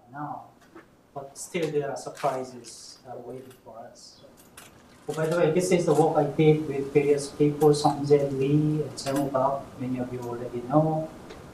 now. But still, there are surprises waiting for us. Oh, by the way, this is the work I did with various people, Sungjae Lee and Jemo Bak, many of you already know.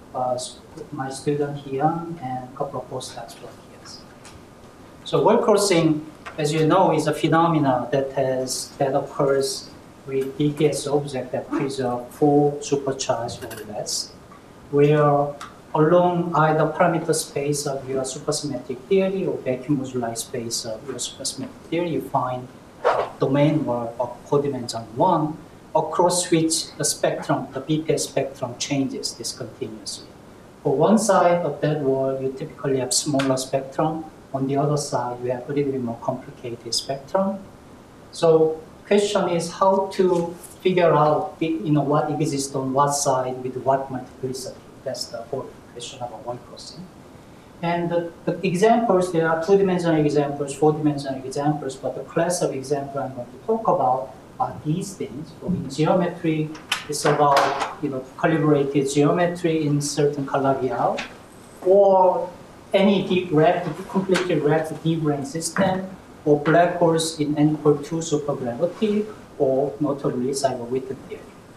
My student Hyun and a couple of postdocs from here. So wall crossing, as you know, is a phenomena that occurs with DPS object that preserve 4 supercharged or less, where along either parameter space of your supersymmetric theory or vacuum moduli space of your supersymmetric theory, you find a domain wall of codimension 1, across which the spectrum, the BPS spectrum changes discontinuously. For one side of that wall, you typically have smaller spectrum. On the other side, you have a little bit more complicated spectrum. So question is how to figure out what exists on what side with what multiplicity. That's the whole question about wall crossing. And the examples, there are 2-dimensional examples, 4-dimensional examples, but the class of example I'm going to talk about are these things. So in geometry, it's about calibrated geometry in certain Calabi-Yau, or any completely wrapped D-brane system, or black holes in n equal 2 supergravity, or notably Seiberg-Witten theory.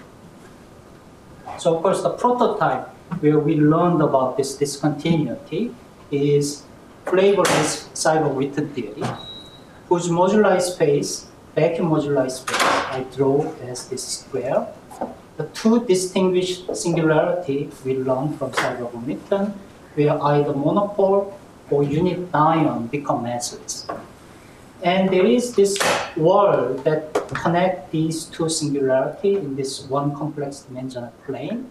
So of course the prototype where we learned about this discontinuity is flavorless Seiberg-Witten theory, whose moduli space, vacuum moduli space, I draw as this square. The 2 distinguished singularity we learned from Seiberg-Witten, where either monopole or unit ion become massless. And there is this wall that connects these 2 singularities in this one complex dimensional plane,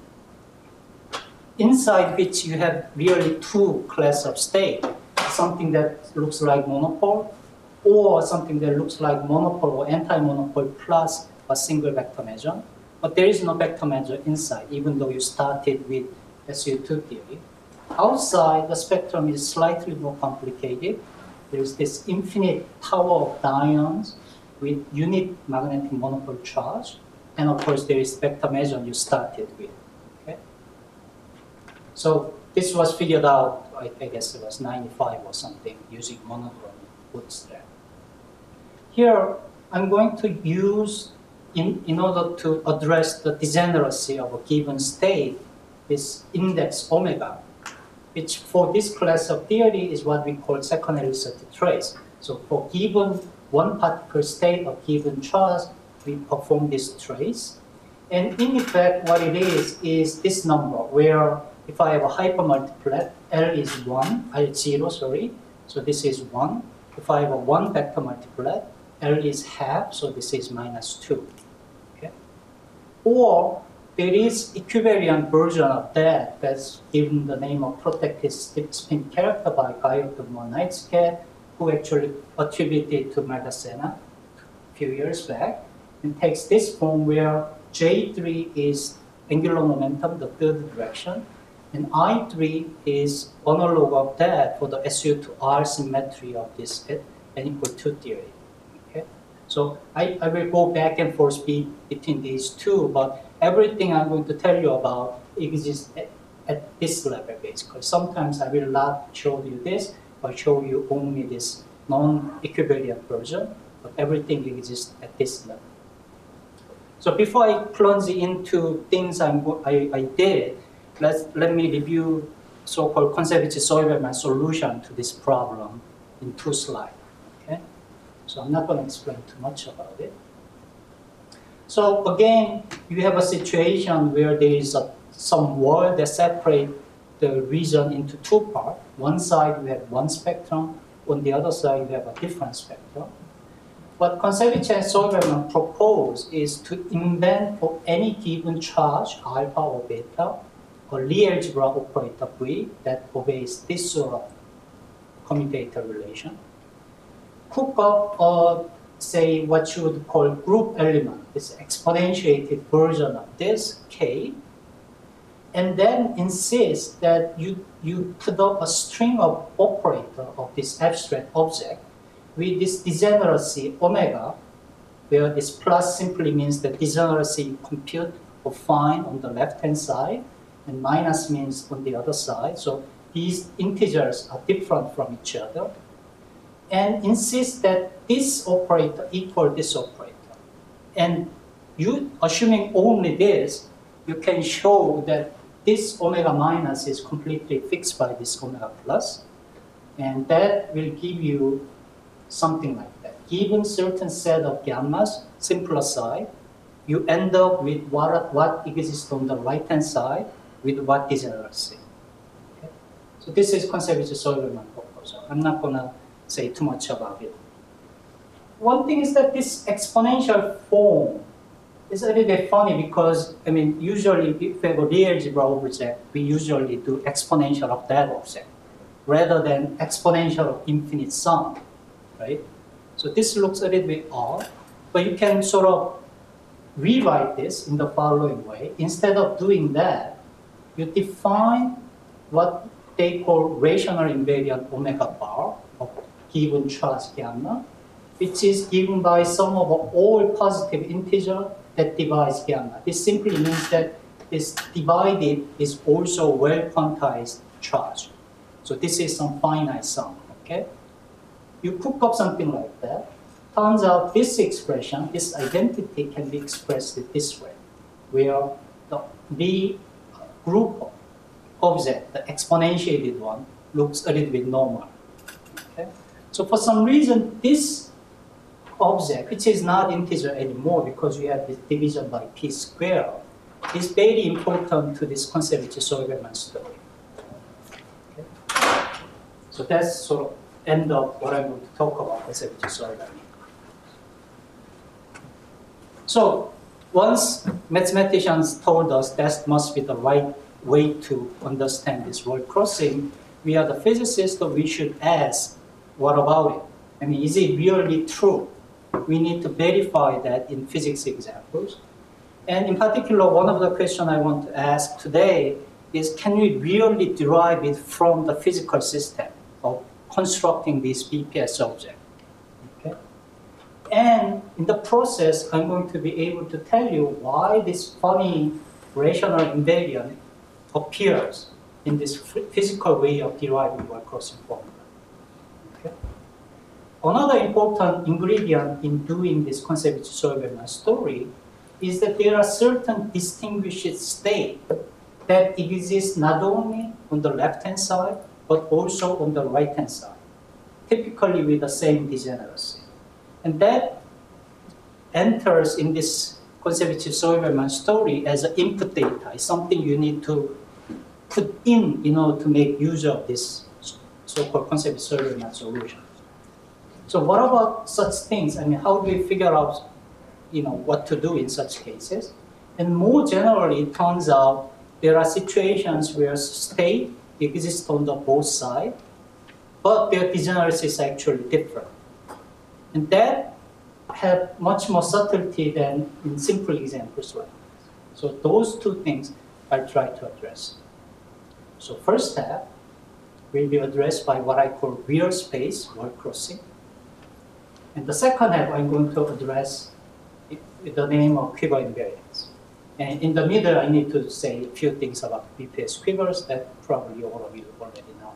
inside which you have really 2 classes of state, something that looks like monopole, or something that looks like monopole or anti-monopole plus a single vector measure. But there is no vector measure inside, even though you started with SU2 theory. Outside, the spectrum is slightly more complicated. There's this infinite tower of dions with unit magnetic monopole charge. And of course, there is vector measure you started with. Okay? So this was figured out, I guess it was 95 or something, using monochrome bootstrap. Here, I'm going to use, in order to address the degeneracy of a given state, this index omega, which for this class of theory is what we call second Elicity trace. So for given one particle state of given charge, we perform this trace. And in effect, what it is this number, where if I have a hypermultiplet, L is 1, L0, sorry, so this is 1. If I have a 1 vector multiplet, L is half, so this is minus 2. Okay? Or there is equivariant version of that that's given the name of protected spin character by Guyot Monaitsuke, who actually attributed to Margasena a few years back, and takes this form where J3 is angular momentum, the third direction, and I3 is analog of that for the SU2R symmetry of this n equal 2 theory. Okay? So I will go back and forth between these two, but everything I'm going to tell you about exists at this level, basically. Sometimes I will not show you this, but show you only this non-equivariant version, but everything exists at this level. So before I plunge into things I did, let me review so-called Kontsevich-Soiberman solution to this problem in 2 slides. Okay? So I'm not going to explain too much about it. So again, you have a situation where there is some wall that separates the region into 2 parts. One side you have one spectrum, on the other side you have a different spectrum. What Kontsevich and Soiberman propose is to invent for any given charge, alpha or beta, a Lie algebra operator V that obeys this sort of commutator relation. Cook up say what you would call group element, this exponentiated version of this K, and then insist that you put up a string of operator of this abstract object with this degeneracy omega, where this plus simply means the degeneracy you compute or find on the left-hand side, and minus means on the other side. So these integers are different from each other, and insist that this operator equal this operator. And you, assuming only this, you can show that this omega minus is completely fixed by this omega plus, and that will give you something like that. Given certain set of gammas, simplicied, you end up with what exists on the right-hand side with what degeneracy. Okay? So this is Kontsevich-Soiberman proposal. I'm not going to say too much about it. One thing is that this exponential form is a little bit funny because, I mean, usually if we have a real algebra object, we usually do exponential of that object rather than exponential of infinite sum, right? So this looks a little bit odd, but you can sort of rewrite this in the following way. Instead of doing that, you define what they call rational invariant omega bar of given charge gamma, which is given by sum of all positive integer that divides gamma. This simply means that this divided is also well quantized charge. So this is some finite sum, okay? You cook up something like that. Turns out this expression, this identity can be expressed this way, where the group object, the exponentiated one, looks a little bit normal. Okay? So for some reason, this object, which is not integer anymore because we have this division by p squared, is very important to this Kontsevich-Soiberman story. Okay? So that's sort of end of what I'm going to talk about Kontsevich-Soiberman. So once mathematicians told us that must be the right way to understand this word crossing, we are the physicists, so we should ask, what about it? I mean, is it really true? We need to verify that in physics examples. And in particular, one of the questions I want to ask today is, can we really derive it from the physical system of constructing this BPS object? Okay? And in the process, I'm going to be able to tell you why this funny rational invariant appears in this physical way of deriving word crossing formula. Okay? Another important ingredient in doing this Kontsevich-Soiberman story is that there are certain distinguished states that exist not only on the left-hand side, but also on the right-hand side, typically with the same degeneracy. And that enters in this Kontsevich-Soiberman story as an input data. It's something you need to put in order to make use of this so-called Kontsevich-Soiberman solution. So what about such things? I mean, how do we figure out, what to do in such cases? And more generally, it turns out there are situations where state exists on the both sides, but their degeneracy is actually different. And that have much more subtlety than in simple examples like this. So those two things I'll try to address. So first step will be addressed by what I call real space word crossing. And the second half I'm going to address with the name of quiver invariance. And in the middle, I need to say a few things about BPS quivers that probably all of you already know.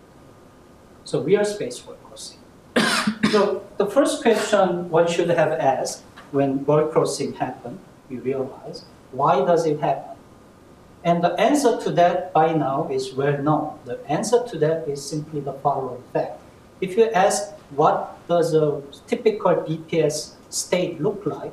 So real space word crossing. So the first question one should have asked when word crossing happens, you realize, why does it happen? And the answer to that by now is well known. The answer to that is simply the following fact. If you ask what does a typical BPS state look like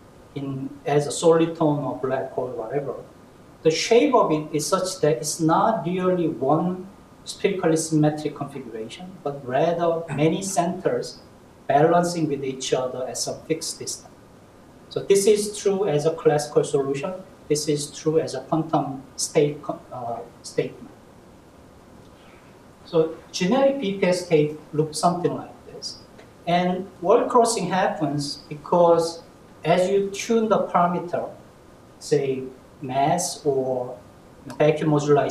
as a soliton or black hole, whatever, the shape of it is such that it's not really one spherically symmetric configuration, but rather many centers balancing with each other at some fixed distance. So this is true as a classical solution. This is true as a quantum statement. So generic BPS state looks something like this. And word crossing happens because as you tune the parameter, say mass or vacuum moduli,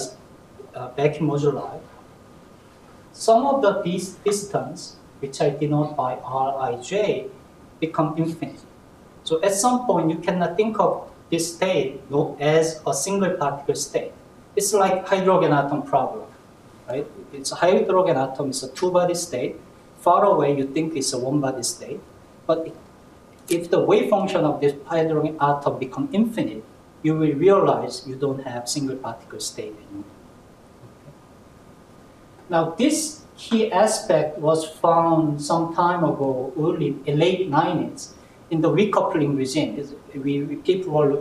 some of the distance, which I denote by Rij, become infinite. So at some point, you cannot think of this state as a single particle state. It's like hydrogen atom problem. right? It's a hydrogen atom is a two-body state. Far away, you think it's a one-body state. But if the wave function of this hydrogen atom become infinite, you will realize you don't have single particle state anymore. Okay. Now, this key aspect was found some time ago, early, late 90s, in the recoupling regime. People were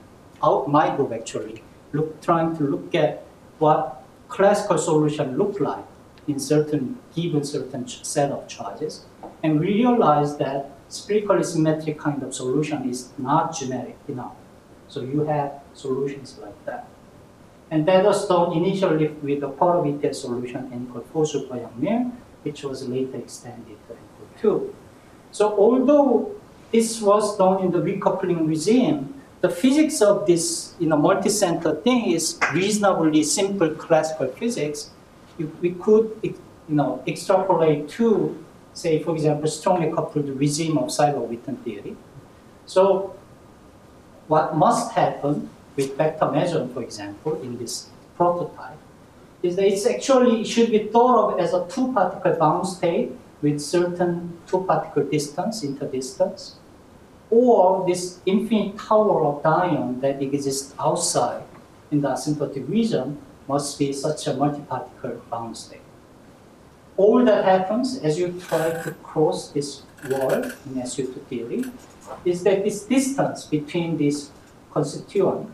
my group actually, trying to look at what classical solution look like in given certain set of charges, and we realized that spherically symmetric kind of solution is not generic enough. So you have solutions like that. And that was done initially with the Porter-Whitted solution N equal 4 super Yang-Mills, which was later extended to N equal 2. So although this was done in the recoupling regime, the physics of this multi-center thing is reasonably simple classical physics. We could extrapolate to, say, for example, strongly coupled regime of Seiberg-Witten theory. So what must happen with vector measure, for example, in this prototype, is that it should be thought of as a two-particle bound state with certain two-particle distance, interdistance, or this infinite tower of dion that exists outside in the asymptotic region must be such a multi-particle bound state. All that happens as you try to cross this wall in SU2 theory is that this distance between these constituents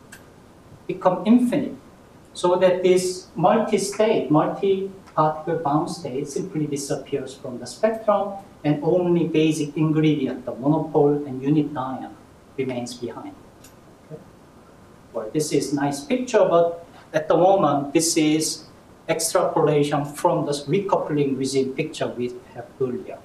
become infinite, so that this multi-particle bound state simply disappears from the spectrum, and only basic ingredient, the monopole and unit dion, remains behind. Okay. Well, this is a nice picture, but at the moment, this is extrapolation from the recoupling regime picture we have earlier.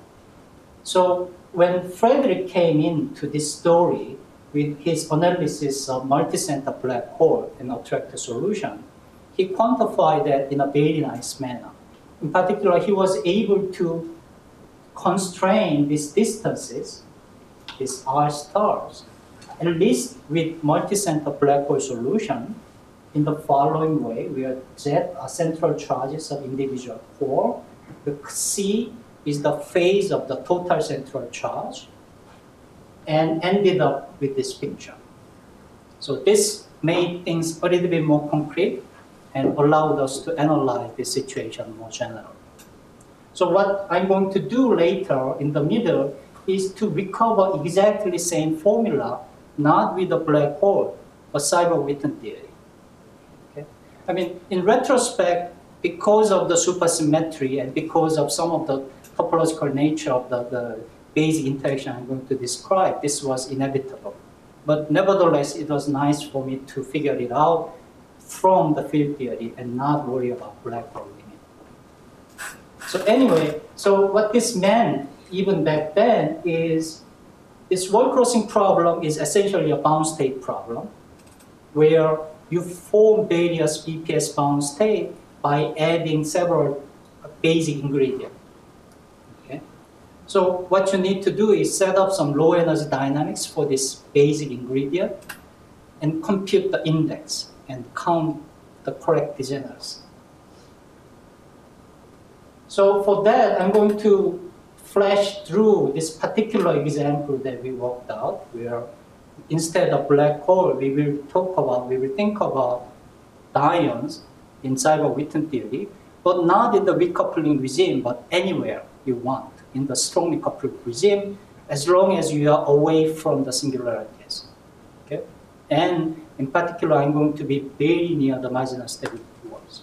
So when Frederick came into this story with his analysis of multicenter black hole and attractor solution, he quantified that in a very nice manner. In particular, he was able to constrain these distances, these R stars, at least with multicenter black hole solution in the following way, where Z are central charges of individual core, the C is the phase of the total central charge, and ended up with this picture. So this made things a little bit more concrete and allowed us to analyze this situation more generally. So what I'm going to do later in the middle is to recover exactly the same formula, not with a black hole, but Seiberg-Witten theory. Okay? I mean, in retrospect, because of the supersymmetry and because of some of the topological nature of the basic interaction I'm going to describe, this was inevitable. But nevertheless, it was nice for me to figure it out from the field theory and not worry about black hole limit. So anyway, so what this meant even back then is this wall crossing problem is essentially a bound state problem where you form various BPS bound state by adding several basic ingredients. Okay? So what you need to do is set up some low energy dynamics for this basic ingredient and compute the index and count the correct degeneracy. So for that, I'm going to flash through this particular example that we worked out, where instead of black hole, we will think about dions in Seiberg-Witten theory, but not in the recoupling regime, but anywhere you want in the strongly coupled regime, as long as you are away from the singularities. Okay? And in particular, I'm going to be very near the marginal stability walls.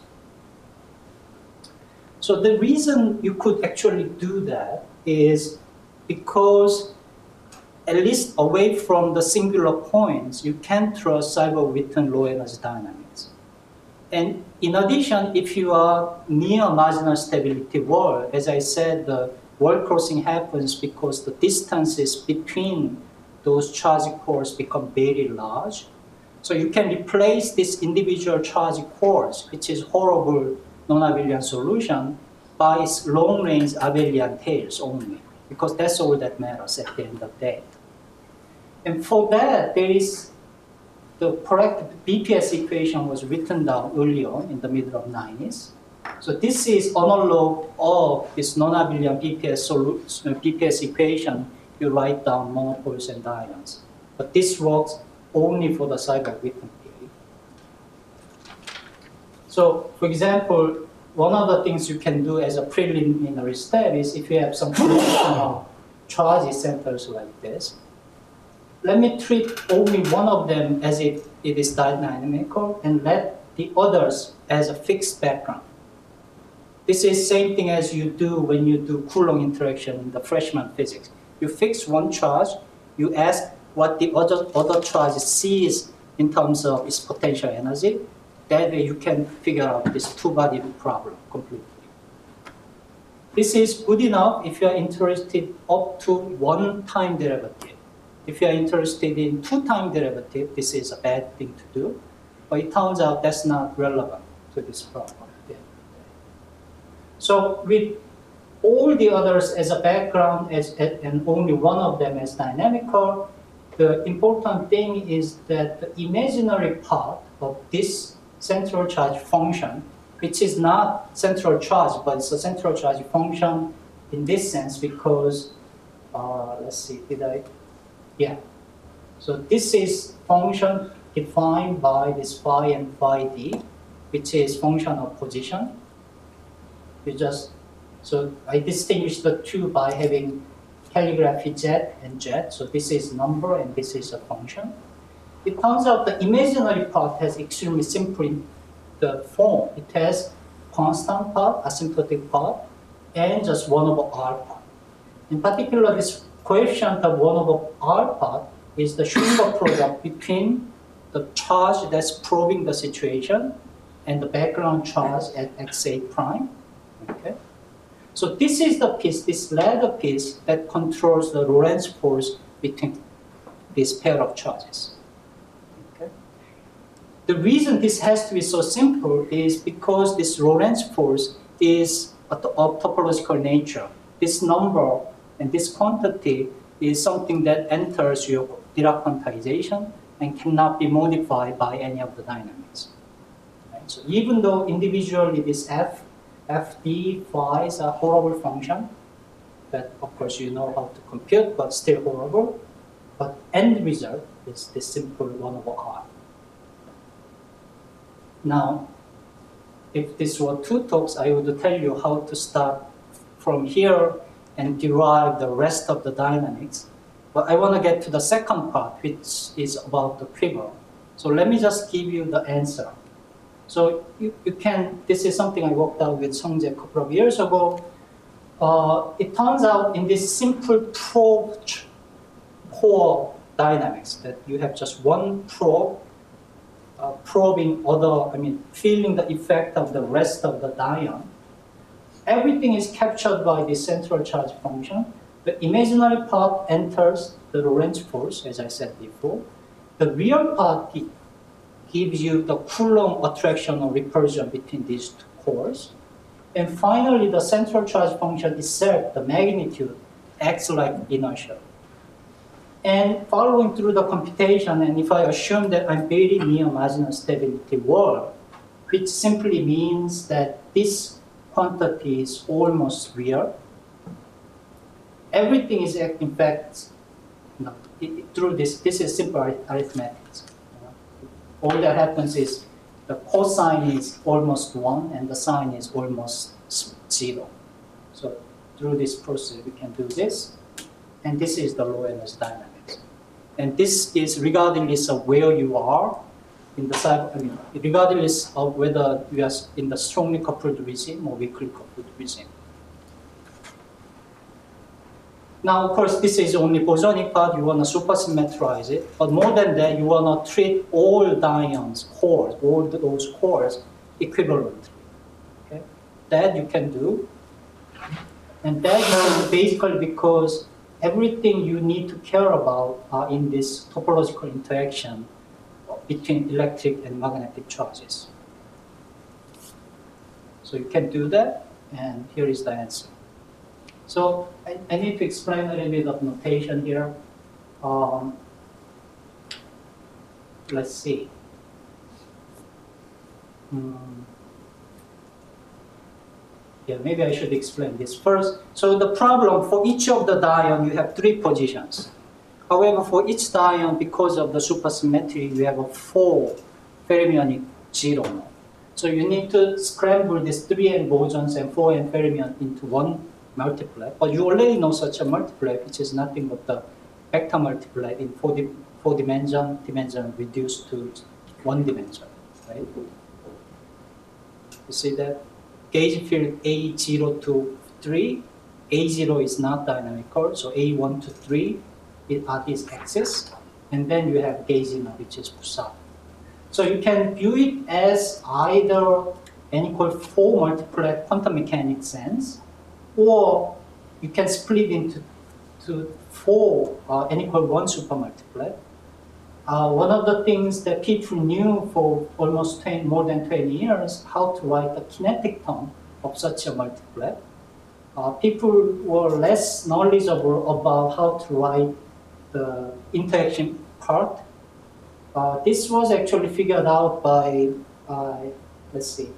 So the reason you could actually do that is because at least away from the singular points, you can trust Seiberg-Witten low energy dynamics. And in addition, if you are near marginal stability wall, as I said, the wall crossing happens because the distances between those charge cores become very large. So you can replace this individual charge cores, which is horrible non-abelian solution, by long-range abelian tails only, because that's all that matters at the end of the day. And for that, there is the correct BPS equation was written down early on in the middle of 90s. So this is analog of this non-abelian BPS equation. You write down monopoles and dions. But this works only for the Seiberg-Witten theory. So, for example, one of the things you can do as a preliminary step is if you have some traditional charge centers like this, let me treat only one of them as if it is dynamical and let the others as a fixed background. This is same thing as you do when you do Coulomb interaction in the freshman physics. You fix one charge, you ask what the other charge sees in terms of its potential energy. That way you can figure out this two-body problem completely. This is good enough if you are interested up to one time derivative. If you are interested in two-time derivative, this is a bad thing to do. But it turns out that's not relevant to this problem. So with all the others as a background and only one of them as dynamical, the important thing is that the imaginary part of this central charge function, which is not central charge, but it's a central charge function in this sense because, let's see, yeah. So this is function defined by this phi and phi d, which is function of position. So I distinguish the two by having calligraphy z and z. So this is number and this is a function. It turns out the imaginary part has extremely simple the form. It has constant part, asymptotic part, and just 1 over r part. In particular, this coefficient of 1 over r part is the Schwinger product between the charge that's probing the situation and the background charge at xa prime. Okay. So this is the piece, this ladder piece that controls the Lorentz force between this pair of charges. Okay. The reason this has to be so simple is because this Lorentz force is of topological nature. This number and this quantity is something that enters your Dirac quantization and cannot be modified by any of the dynamics. Right? So even though individually this fd phi's a horrible function that of course you know how to compute but still horrible, but end result is this simple 1 over r. Now, if this were 2 talks, I would tell you how to start from here and derive the rest of the dynamics. But I want to get to the second part, which is about the quiver. So let me just give you the answer. So you can, this is something I worked out with Sungjae a couple of years ago. It turns out in this simple probe core dynamics that you have just one probe probing feeling the effect of the rest of the dion. Everything is captured by the central charge function. The imaginary part enters the Lorentz force, as I said before. The real part gives you the Coulomb attraction or repulsion between these two cores. And finally, the central charge function itself, the magnitude, acts like inertia. And following through the computation, and if I assume that I'm very near marginal stability world, which simply means that this quantity is almost real, everything is in fact, through this is simple arithmetic. All that happens is the cosine is almost 1 and the sine is almost 0. So through this process, we can do this. And this is the low energy dynamics. And this is regardless of where you are in the regardless of whether you are in the strongly coupled regime or weakly coupled regime. Now, of course, this is only bosonic part. You want to supersymmetrize it. But more than that, you want to treat all dions, cores, all those cores equivalently. Okay? That you can do. And that is basically because everything you need to care about are in this topological interaction between electric and magnetic charges. So you can do that, and here is the answer. So I need to explain a little bit of notation here. Let's see. Yeah, maybe I should explain this first. So the problem for each of the dion, you have 3 positions. However, for each dion, because of the supersymmetry, you have a 4 fermionic 0 mode. So you need to scramble these 3n bosons and 4n fermion into one multiplet. But you already know such a multiplet, which is nothing but the vector multiplet in 4 dimension reduced to 1 dimension, right? You see that? Gauge field A0 to 3, A0 is not dynamical, so A1 to 3 are these axes, and then you have gauging, which is Poisson. So you can view it as either n equal 4 multiplet quantum mechanics sense, or you can split into 4 n equal 1 supermultiplet. One of the things that people knew for almost more than 20 years, how to write the kinetic term of such a multiplet. People were less knowledgeable about how to write the interaction part. This was actually figured out by, let's see,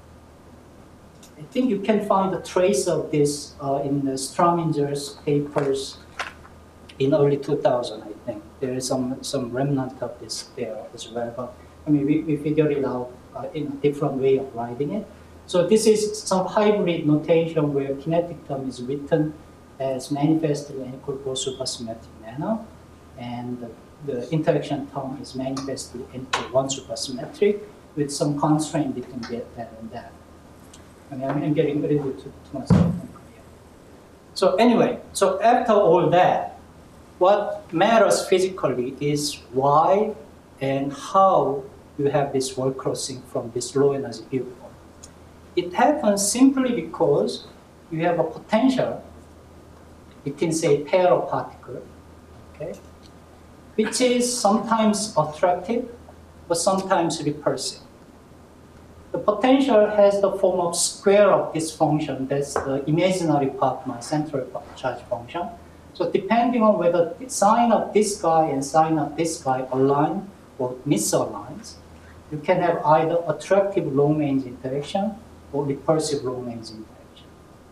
I think you can find a trace of this in the Strominger's papers in early 2000, I think. There is some remnant of this there as well, but I mean, we figured it out in a different way of writing it. So this is some hybrid notation where kinetic term is written as manifestly n equal 4 supersymmetric manner, and the interaction term is manifestly n equal 1 supersymmetric with some constraint between that and that. I mean, I'm getting a little bit too much technical here. So anyway, so after all that, what matters physically is why and how you have this wall crossing from this low energy viewpoint. It happens simply because you have a potential between, say, a pair of particles, okay, which is sometimes attractive, but sometimes repulsive. The potential has the form of square of this function. That's the imaginary part, my central charge function. So depending on whether the sign of this guy and sign of this guy align or misaligns, you can have either attractive long-range interaction or repulsive long-range interaction.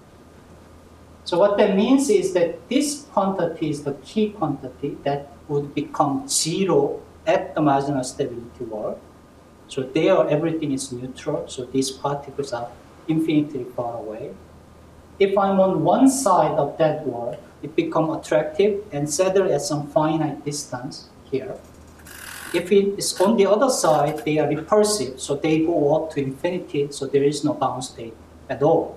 So what that means is that this quantity is the key quantity that would become 0 at the marginal stability wall. So there everything is neutral, so these particles are infinitely far away. If I'm on one side of that wall, it becomes attractive and settle at some finite distance here. If it is on the other side, they are repulsive, so they go up to infinity, so there is no bound state at all.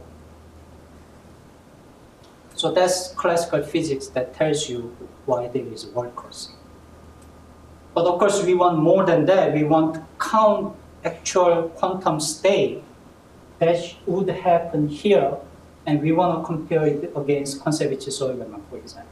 So that's classical physics that tells you why there is wall crossing. But of course, we want more than that. We want to count actual quantum state that would happen here, and we want to compare it against Kontsevich-Soyleman, for example.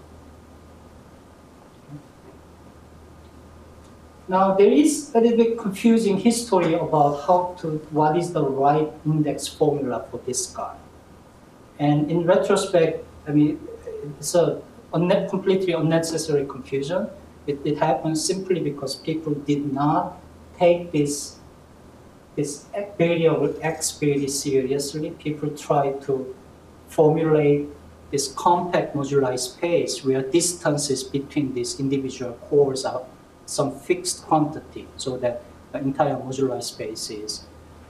Now, there is a little bit confusing history about what is the right index formula for this guy. And in retrospect, I mean, it's a completely unnecessary confusion. It happens simply because people did not take this variable x very seriously. People try to formulate this compact moduli space where distances between these individual cores are some fixed quantity, so that the entire moduli space is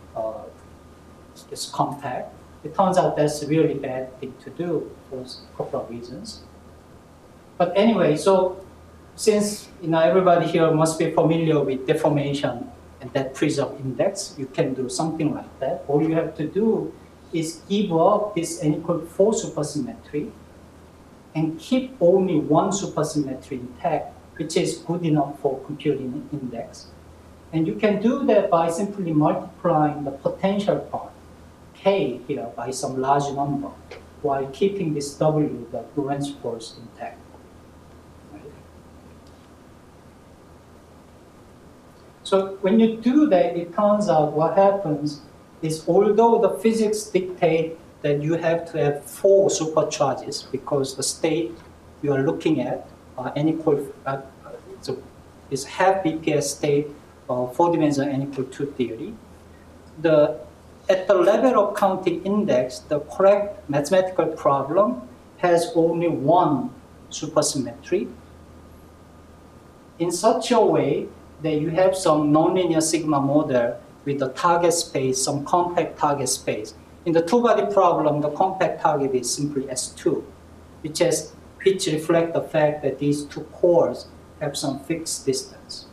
compact. It turns out that's a really bad thing to do for a couple of reasons. But anyway, so since everybody here must be familiar with deformation and that preserved index, you can do something like that. All you have to do is give up this n equal 4 supersymmetry and keep only one supersymmetry intact, which is good enough for computing index. And you can do that by simply multiplying the potential part, k here, by some large number, while keeping this w, the Lorentz force, intact. So when you do that, it turns out what happens is, although the physics dictate that you have to have 4 supercharges because the state you are looking at n equal so is half BPS state 4-dimensional n equal 2 theory. The at the level of counting index, the correct mathematical problem has only one supersymmetry in such a way that you have some nonlinear sigma model with the target space, some compact target space. In the two-body problem, the compact target is simply S2, which reflects the fact that these two cores have some fixed distance.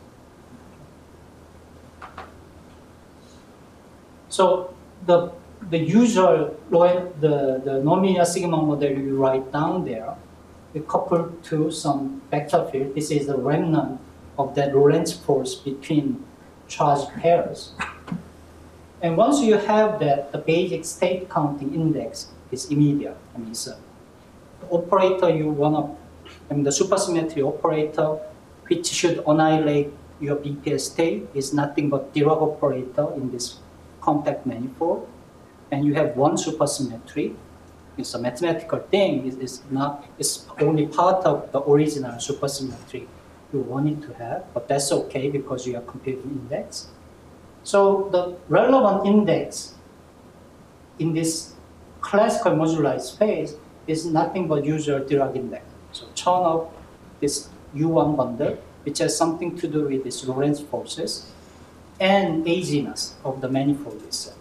So the usual the nonlinear sigma model you write down there, you couple to some vector field. This is the remnant of that Lorentz force between charged pairs. And once you have that, the basic state counting index is immediate. I mean, it's the operator you want to, the supersymmetry operator, which should annihilate your BPS state, is nothing but Dirac operator in this compact manifold. And you have one supersymmetry. It's a mathematical thing. It's only part of the original supersymmetry you wanted to have, but that's okay because you are computing index. So the relevant index in this classical moduli space is nothing but usual Dirac index. So turn up this U1 bundle, which has something to do with these Lorentz forces and ageness of the manifold itself.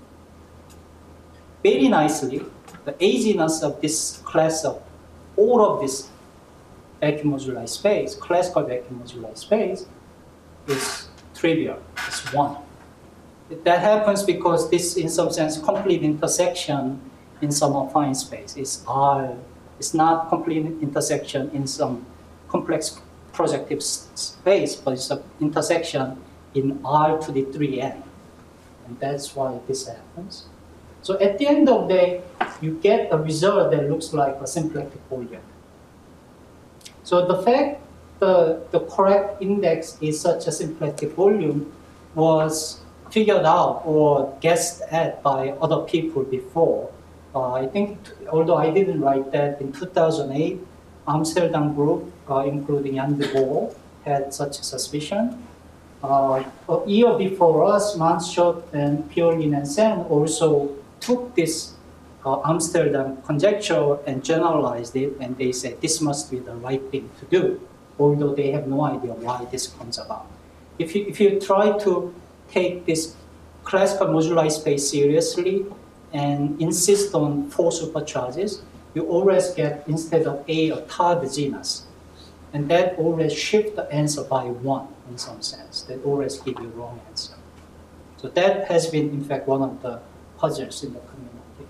Very nicely, the ageness of this class of all of this vacuum moduli space, classical vacuum moduli space, is trivial. It's 1. That happens because this, in some sense, complete intersection in some affine space is R. It's not complete intersection in some complex projective space, but it's an intersection in R to the 3n. And that's why this happens. So at the end of the day, you get a result that looks like a symplectic volume. So the fact the correct index is such a symplectic volume was figured out or guessed at by other people before. I think, although I didn't write that, in 2008, Amsterdam group, including Jan de Boer, had such a suspicion. A year before us, Manschodt and Piolin and Sen also took this Amsterdam conjecture and generalized it, and they said this must be the right thing to do, although they have no idea why this comes about. If you try to take this classical moduli space seriously and insist on 4 supercharges, you always get, instead of A, a third genus. And that always shifts the answer by 1 in some sense. That always gives you wrong answer. So that has been, in fact, one of the puzzles in the community.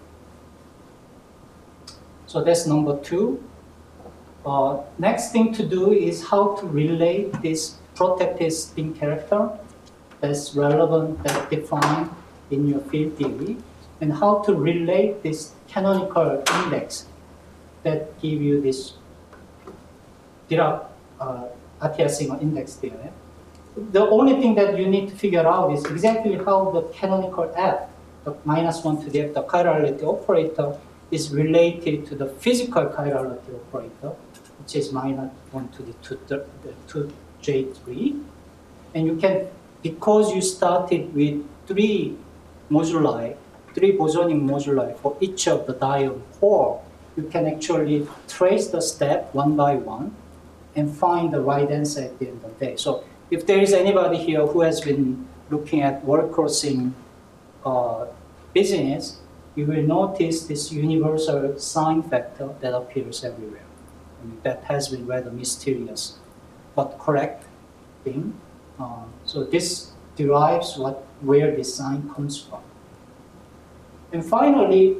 So that's number 2. Next thing to do is how to relate this protected spin character that's relevant, that's defined in your field theory, and how to relate this canonical index that give you this Dirac Atiyah-Singer index theorem. The only thing that you need to figure out is exactly how the canonical f, the -1 to the f, the chirality operator, is related to the physical chirality operator, which is -1 to the 2J3. And you can, because you started with 3 moduli, 3 bosonic moduli for each of the diode core, you can actually trace the step one by one and find the right answer at the end of the day. So if there is anybody here who has been looking at word crossing business, you will notice this universal sign factor that appears everywhere. I mean, that has been rather mysterious, but correct thing. So this derives where this sign comes from. And finally,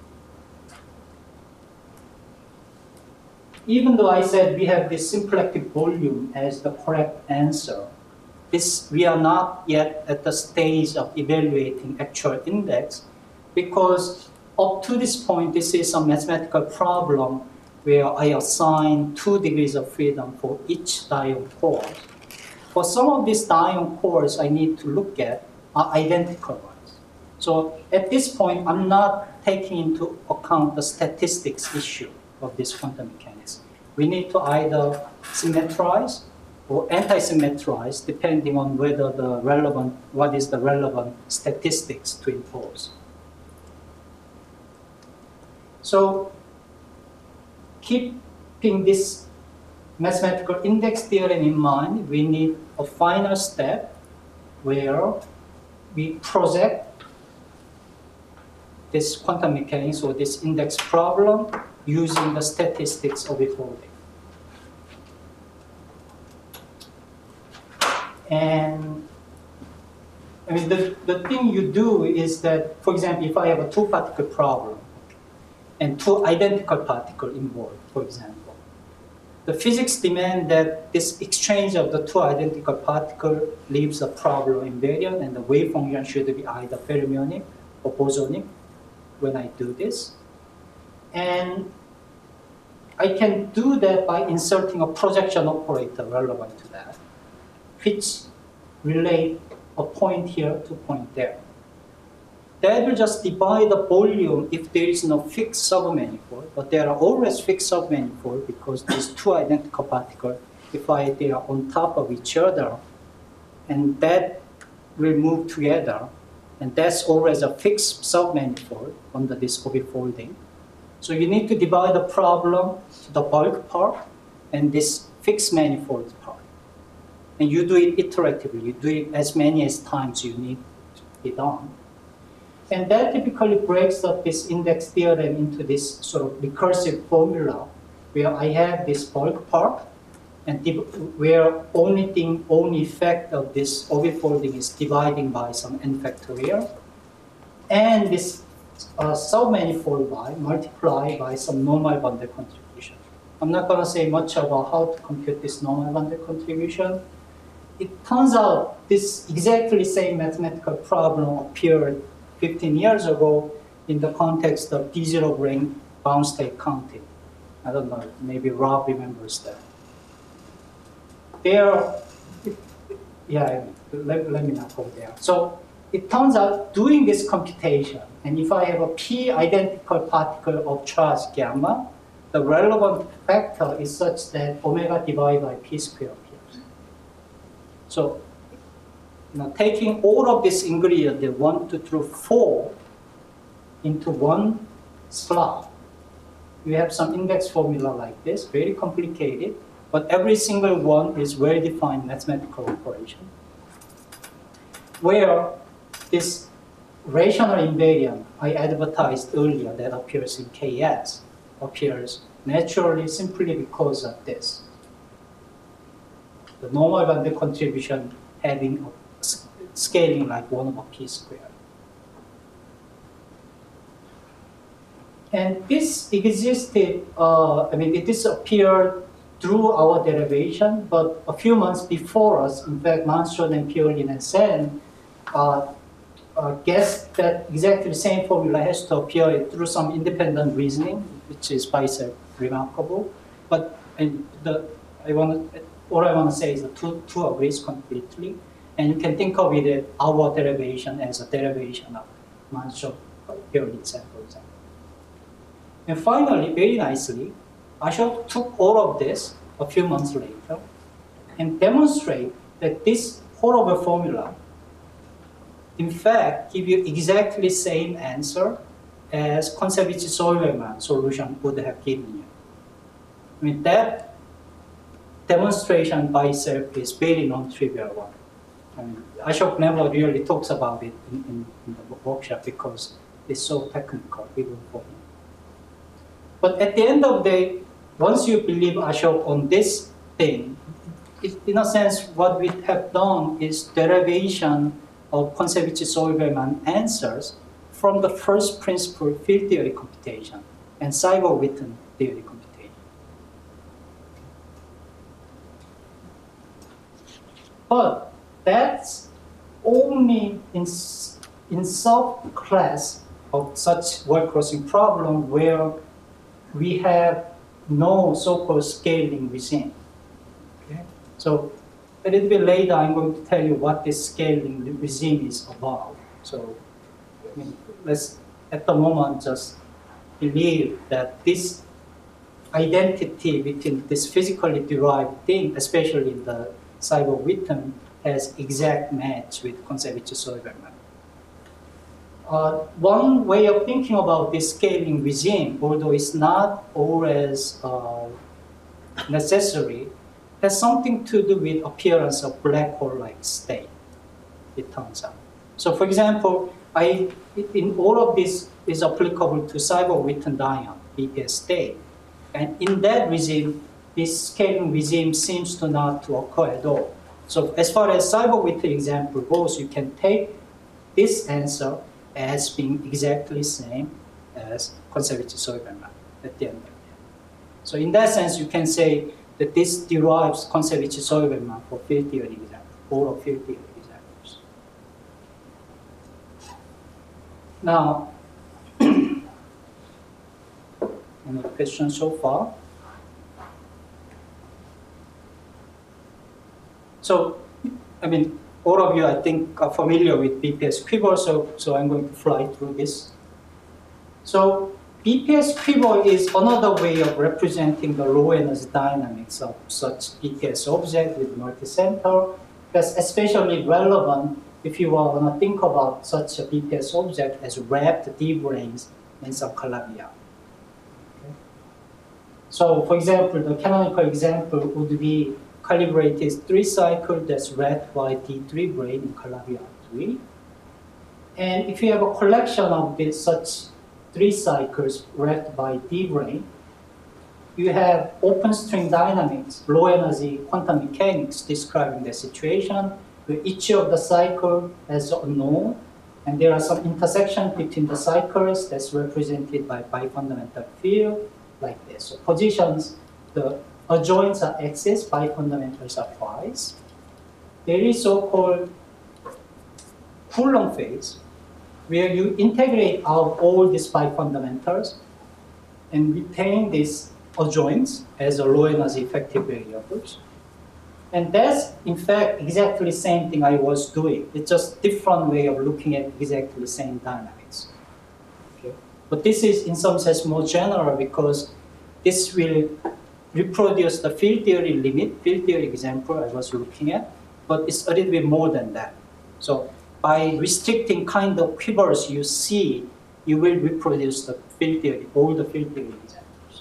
even though I said we have this symplectic volume as the correct answer, we are not yet at the stage of evaluating actual index, because up to this point, this is a mathematical problem where I assign 2 degrees of freedom for each diode core. For some of these diode cores I need to look at are identical ones. So at this point, I'm not taking into account the statistics issue of this quantum mechanics. We need to either symmetrize or anti-symmetrized depending on whether what is the relevant statistics to impose. So keeping this mathematical index theorem in mind, we need a final step where we project this quantum mechanics or this index problem using the statistics of withholding. And I mean, the thing you do is that, for example, if I have a two-particle problem and two identical particles involved, for example, the physics demand that this exchange of the two identical particles leaves a problem invariant, and the wave function should be either fermionic or bosonic when I do this. And I can do that by inserting a projection operator relevant to that, which relate a point here to point there. That will just divide the volume if there is no fixed submanifold, but there are always fixed submanifolds because these two identical particles, if they are on top of each other, and that will move together, and that's always a fixed submanifold under this folding. So you need to divide the problem to the bulk part and this fixed manifold part. And you do it iteratively. You do it as many as times you need to be done. And that typically breaks up this index theorem into this sort of recursive formula where I have this bulk part and where only effect of this overfolding is dividing by some n factorial. And this submanifold y multiplied by some normal bundle contribution. I'm not going to say much about how to compute this normal bundle contribution. It turns out this exactly same mathematical problem appeared 15 years ago in the context of D0 ring bound state counting. I don't know, maybe Rob remembers that. Let me not go there. So it turns out doing this computation, and if I have a p identical particle of charge gamma, the relevant factor is such that omega divided by p squared appears. So taking all of this ingredient, the 1, 2, 3, 4, into one slot, you have some index formula like this, very complicated, but every single one is well-defined mathematical operation, where this rational invariant I advertised earlier that appears in Ks appears naturally simply because of this. The normal bundle contribution having a scaling like 1 over p squared. And this existed, this appeared through our derivation, but a few months before us, in fact, Mansfield and Piolin and Sen guessed that exactly the same formula has to appear through some independent reasoning, which is by itself remarkable. But all I want to say is the two agrees completely. And you can think of it our derivation as a derivation of Mansfield, Piolin, Sen, for example. And finally, very nicely, Ashok took all of this a few months later and demonstrate that this Horover formula, in fact, give you exactly same answer as Kontsevich-Soiberman solution would have given you. I mean, that demonstration by itself is very non-trivial one. I mean, Ashok never really talks about it in the workshop because it's so technical, even for him. But at the end of the day, once you believe Ashok on this thing, in a sense, what we have done is derivation of Kontsevich-Soiberman answers from the first principle field theory computation and Seibel-Witten theory computation. But that's only in subclass of such word crossing problem where we have no so-called scaling regime. Okay? So a little bit later, I'm going to tell you what this scaling regime is about. So let's, at the moment, just believe that this identity between this physically derived thing, especially in the Seiberg-Witten has exact match with Kontsevich-Soyberman. One way of thinking about this scaling regime, although it's not always necessary, has something to do with appearance of black hole-like state, it turns out. So for example, in all of this is applicable to Seiberg-Witten dion, BPS state. And in that regime, this scaling regime seems to not to occur at all. So as far as Seiberg-Witten example goes, you can take this answer as being exactly the same as Kontsevich-Soyberman at the end of it. So in that sense, you can say that this derives Kontsevich-Soyberman for field theory example, all of field theory examples. Now, any questions so far? So, I mean, all of you, I think, are familiar with BPS quiver, so I'm going to fly through this. So, BPS quiver is another way of representing the low energy dynamics of such BPS object with multi-center. That's especially relevant if you want to think about such a BPS object as wrapped D-branes in some Calabi-Yau. Okay. So, for example, the canonical example would be calibrated 3 cycle that's wrapped by D3 brane in Calabi-Yau 3. And if you have a collection of this, such 3 cycles wrapped by D brane, you have open string dynamics, low energy quantum mechanics describing the situation where each of the cycle has a node, and there are some intersections between the cycles that's represented by bifundamental field like this. So positions, the adjoints are x's, bifundamentals are y's. There is so-called Coulomb phase, where you integrate out all these bifundamentals and retain these adjoints as a low energy effective variables. And that's, in fact, exactly the same thing I was doing. It's just different way of looking at exactly the same dynamics. Okay? But this is, in some sense, more general because this will reproduce the field theory limit, field theory example I was looking at, but it's a little bit more than that. So by restricting kind of quivers you see, you will reproduce the field theory, all the field theory examples.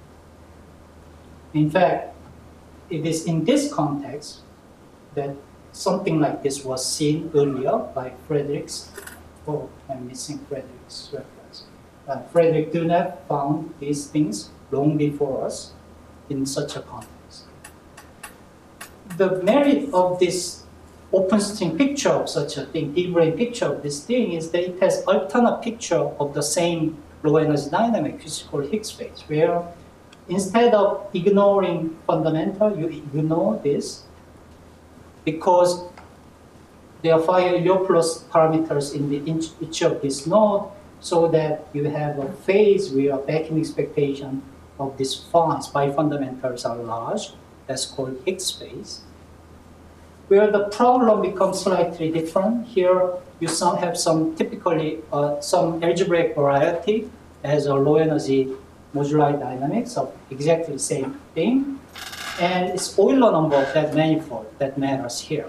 In fact, it is in this context that something like this was seen earlier by Frederick's, oh, I'm missing Frederick's reference. Frederick Dunef found these things long before us in such a context. The merit of this open string picture of such a thing, D-brane picture of this thing, is that it has alternate picture of the same low energy dynamic, which is called Higgs phase, where instead of ignoring fundamental, you ignore this because there are 5 Iliopoulos parameters in each of these nodes, so that you have a phase where backing expectation of these phi fundamentals are large. That's called Higgs phase. Where the problem becomes slightly different. Here you have some typically some algebraic variety as a low energy moduli dynamics of exactly the same thing. And it's Euler number of that manifold that matters here.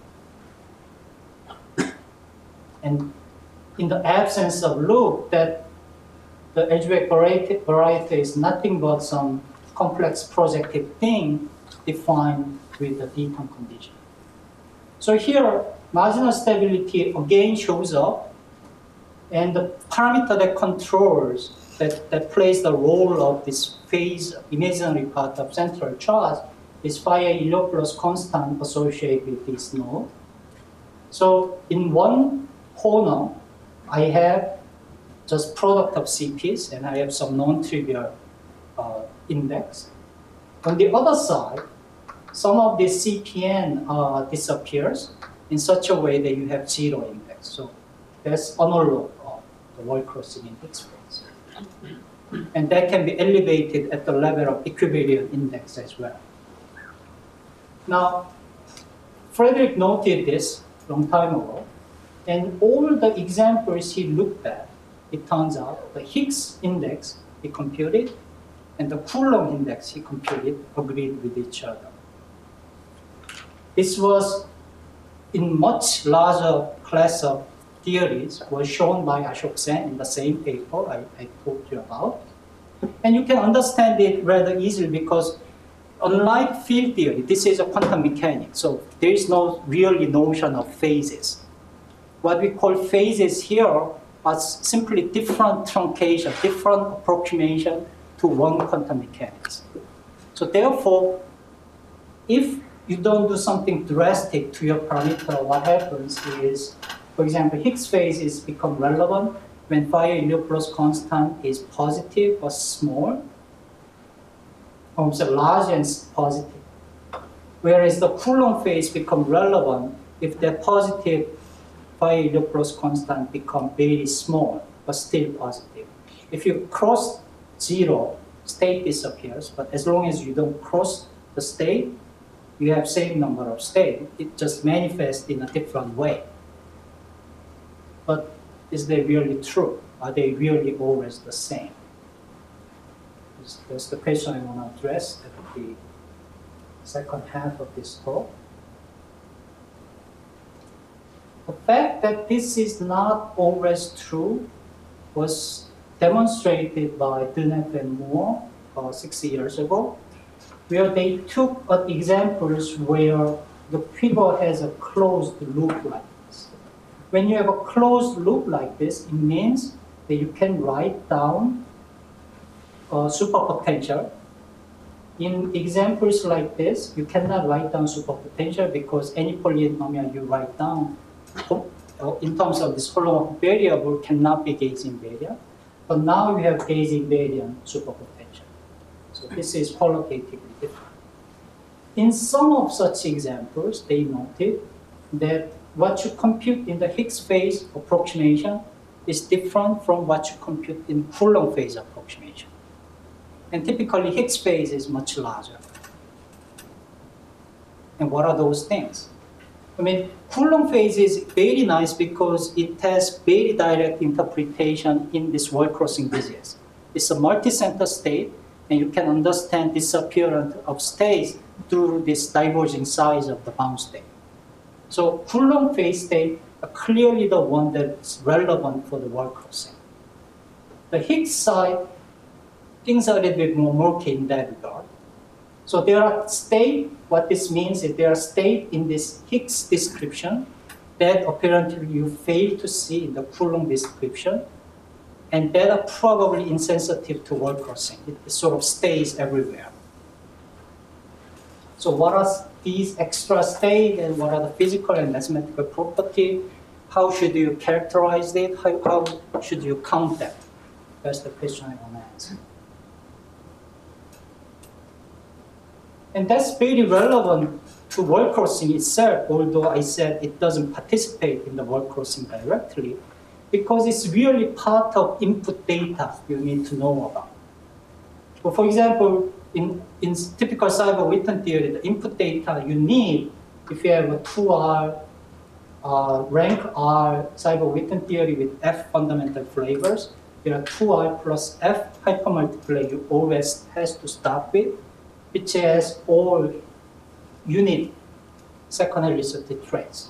And in the absence of loop, that the algebraic variety is nothing but some complex projective thing defined with the D-term condition. So here, marginal stability again shows up, and the parameter that controls, that plays the role of this phase imaginary part of central charge is phi Iliopoulos constant associated with this node. So in one corner, I have just product of CPs, and I have some non-trivial index. On the other side, some of this CPN disappears in such a way that you have 0 index. So that's analog of the word crossing in Higgs phase. And that can be elevated at the level of equilibrium index as well. Now, Frederick noted this long time ago, and all the examples he looked at, it turns out the Higgs index he computed and the Coulomb index he computed agreed with each other. This was in much larger class of theories was shown by Ashok Sen in the same paper I told you about. And you can understand it rather easily because unlike field theory, this is a quantum mechanics, so there is no really notion of phases. What we call phases here are simply different truncation, different approximation to one quantum mechanics. So therefore, if you don't do something drastic to your parameter, what happens is, for example, Higgs phases become relevant when phi-Ilioupoulos constant is positive or small, so large and positive. Whereas the Coulomb phase become relevant if the positive phi-Ilioupoulos constant become very small, but still positive. If you cross zero, state disappears, but as long as you don't cross the state, you have same number of states. It just manifests in a different way. But is they really true? Are they really always the same? That's the question I want to address at the second half of this talk. The fact that this is not always true was demonstrated by Deneb and Moore 6 years ago, where they took examples where the figure has a closed loop like this. When you have a closed loop like this, it means that you can write down superpotential. In examples like this, you cannot write down superpotential because any polynomial you write down in terms of this holomorphic variable cannot be gauge invariant. But now you have gauge invariant superpotential. So this is qualitatively different. In some of such examples, they noted that what you compute in the Higgs phase approximation is different from what you compute in Coulomb phase approximation. And typically, Higgs phase is much larger. And what are those things? I mean, Coulomb phase is very nice because it has very direct interpretation in this wall-crossing disease. It's a multi-center state, and you can understand disappearance of states through this diverging size of the bound state. So Coulomb phase state are clearly the one that's relevant for the wall-crossing. The Higgs side, things are a little bit more murky in that regard. So there are states, what this means is there are states in this Higgs description that apparently you fail to see in the Coulomb description, and that are probably insensitive to wall crossing. It sort of stays everywhere. So what are these extra states and what are the physical and mathematical properties? How should you characterize it? How should you count them? That's the question I want to answer. And that's very relevant to wall crossing itself, although I said it doesn't participate in the wall crossing directly, because it's really part of input data you need to know about. But for example, in typical cyber-Witten theory, the input data you need, if you have a 2R, rank R cyber-Witten theory with F fundamental flavors, there are 2R plus F hypermultiplier you always has to start with, which has all unit secondary resulted traits.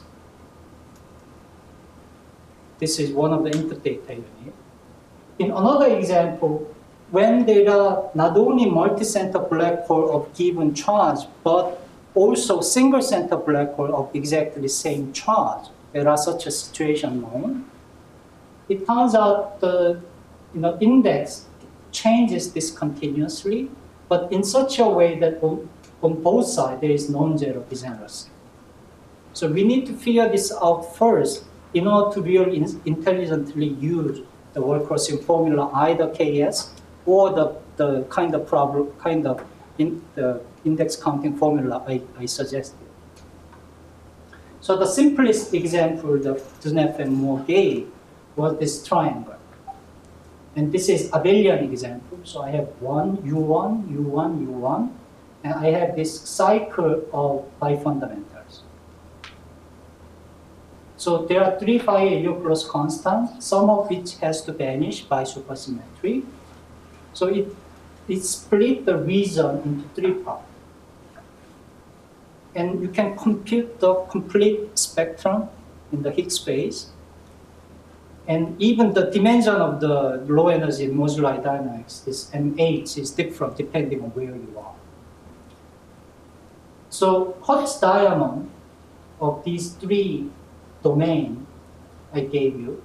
This is one of the input data you need. In another example, when there are not only multi-center black hole of given charge, but also single-center black hole of exactly same charge, there are such a situation known. It turns out the index changes discontinuously, but in such a way that on both sides there is non-zero degeneracy. So we need to figure this out first in order to really intelligently use the wall crossing formula, either KS or the kind of problem, the index counting formula I suggested. So the simplest example that Deneb and Moore gave was this triangle. And this is abelian example. So I have U1, U1, U1, and I have this cycle of bifundamentals. So there are 3 phi-Ilioupoulos constants, some of which has to vanish by supersymmetry. So it split the region into 3 parts. And you can compute the complete spectrum in the Higgs space. And even the dimension of the low energy moduli dynamics, this MH, is different depending on where you are. So Hertz diamond of these three domains I gave you,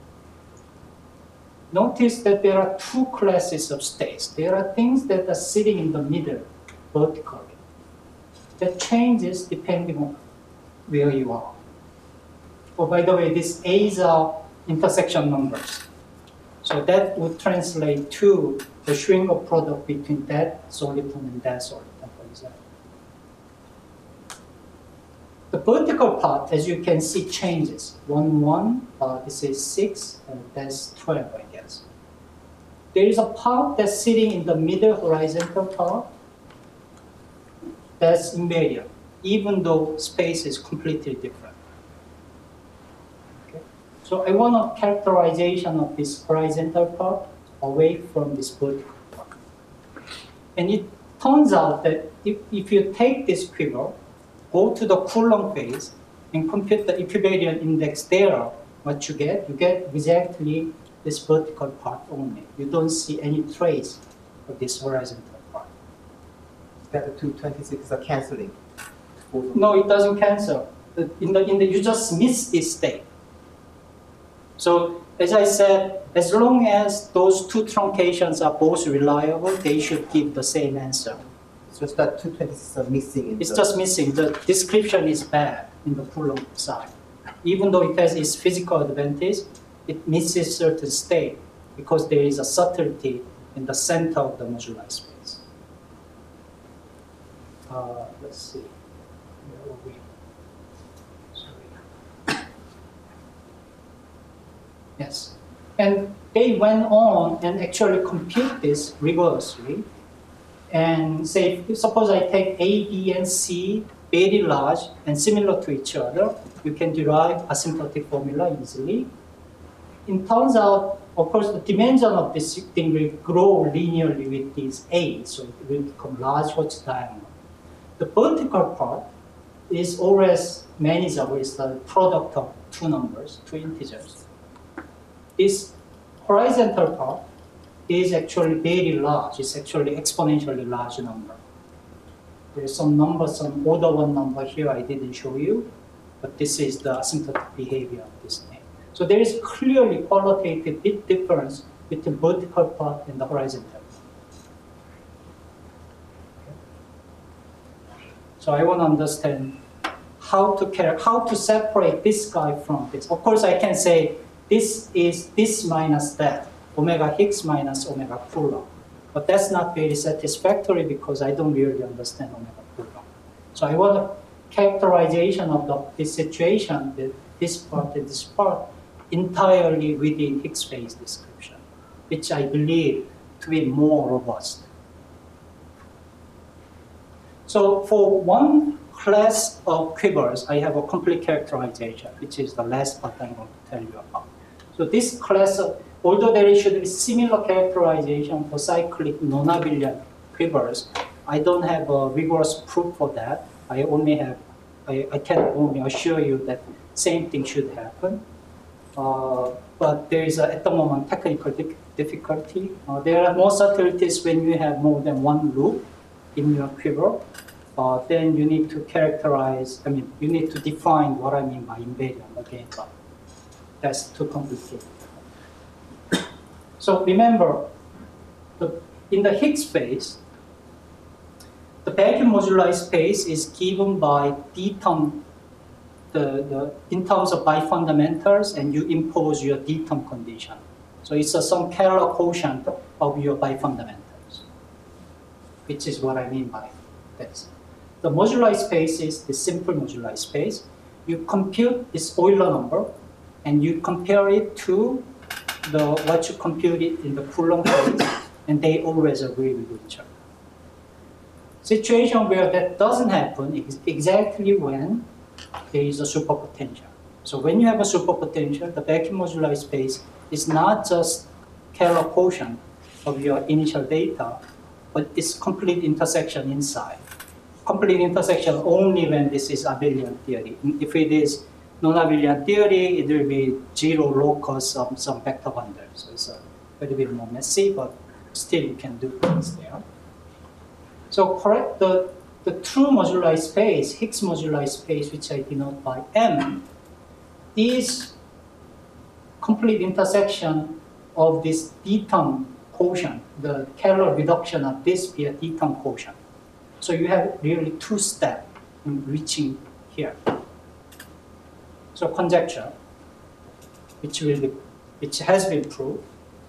notice that there are two classes of states. There are things that are sitting in the middle vertically. That changes depending on where you are. Oh, by the way, these A's are intersection numbers. So that would translate to the Schwinger product between that soliton and that soliton, for example. The vertical part, as you can see, changes. 1, 1, this is 6, and that's 12, I guess. There is a part that's sitting in the middle horizontal part that's invariant, even though space is completely different. Okay? So I want a characterization of this horizontal part away from this vertical part. And it turns out that if you take this quiver, go to the Coulomb phase, and compute the equivariant index there, what you get exactly this vertical part only. You don't see any trace of this horizontal part. That the 226 are canceling? No, it doesn't cancel. You just miss this state. So as I said, as long as those two truncations are both reliable, they should give the same answer. It's just that 226 are missing. It's just missing. The description is bad in the Coulomb side. Even though it has its physical advantage, it misses certain state because there is a subtlety in the center of the moduli space. Let's see. Where are we? Sorry. Yes. And they went on and actually compute this rigorously. And say, suppose I take A, B, and C, very large and similar to each other, you can derive asymptotic formula easily. It turns out, of course, the dimension of this thing will grow linearly with these A, so it will become large Hertz diamond. The vertical part is always manageable. It's the product of two numbers, two integers. This horizontal part is actually very large. It's actually exponentially large number. There's some number, some order 1 number here I didn't show you, but this is the asymptotic behavior of this thing. So there is clearly qualitative bit difference between vertical part and the horizontal part. So I want to understand how to separate this guy from this. Of course, I can say this is this minus that. Omega Higgs minus omega Coulomb. But that's not very satisfactory because I don't really understand omega Coulomb. So I want a characterization of this situation, this part and this part, entirely within Higgs phase description, which I believe to be more robust. So for one class of quivers, I have a complete characterization, which is the last part I'm going to tell you about. So this class of, although there should be similar characterization for cyclic non-abelian quivers, I don't have a rigorous proof for that. I can only assure you that same thing should happen. But there is, at the moment, technical difficulty. There are more subtleties when you have more than one loop in your quiver. Then you need to characterize, you need to define what I mean by invariant again, but that's too complicated. So remember, in the Higgs phase, the vacuum moduli space is given by D term, in terms of bifundamentals, and you impose your D term condition. So it's some Kähler quotient of your bifundamentals, which is what I mean by this. The moduli space is the simple moduli space. You compute this Euler number, and you compare it to what you computed in the Coulomb phase, and they always agree with each other. Situation where that doesn't happen is exactly when there is a superpotential. So when you have a superpotential, the vacuum moduli space is not just Kähler quotient of your initial data, but it's complete intersection inside. complete intersection only when this is abelian theory. If it is non-abelian theory, it will be zero locus of some vector bundle. So it's a little bit more messy, but still you can do things there. So correct the true moduli space, Higgs moduli space, which I denote by M, is complete intersection of this d-term quotient, the Kähler reduction of this via d-term quotient. So you have really two steps in reaching here. So conjecture, which has been proved.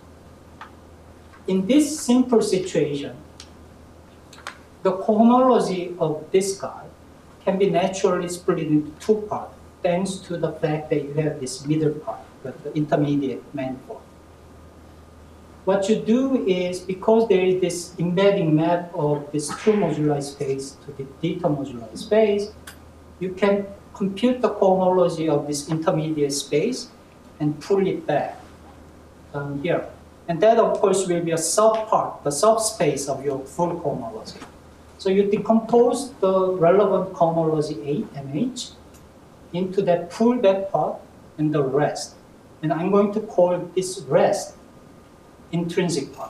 In this simple situation, the cohomology of this guy can be naturally split into two parts, thanks to the fact that you have this middle part, the intermediate manifold. What you do is, because there is this embedding map of this true moduli space to the theta moduli space, you can compute the cohomology of this intermediate space and pull it back down here. And that, of course, will be a subpart, the subspace of your full cohomology. So you decompose the relevant cohomology A, MH, into that pullback part and the rest. And I'm going to call this rest intrinsic part.